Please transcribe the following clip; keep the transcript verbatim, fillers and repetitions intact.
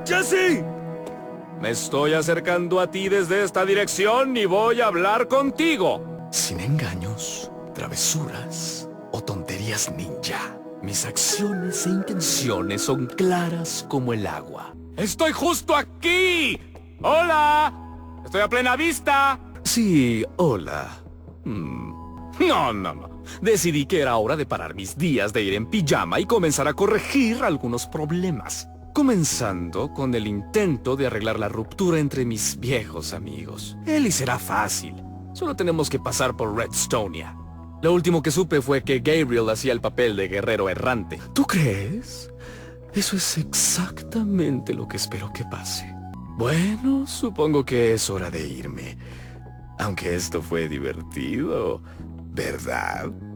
¡Jesse! Me estoy acercando a ti desde esta dirección y voy a hablar contigo. Sin engaños, travesuras o tonterías ninja. Mis acciones e intenciones son claras como el agua. ¡Estoy justo aquí! ¡Hola! ¡Estoy a plena vista! Sí, hola. Hmm. No, no, no. Decidí que era hora de parar mis días de ir en pijama y comenzar a corregir algunos problemas. Comenzando con el intento de arreglar la ruptura entre mis viejos amigos. Él y será fácil. Solo tenemos que pasar por Redstonia. Lo último que supe fue que Gabriel hacía el papel de guerrero errante. ¿Tú crees? Eso es exactamente lo que espero que pase. Bueno, supongo que es hora de irme. Aunque esto fue divertido, ¿verdad?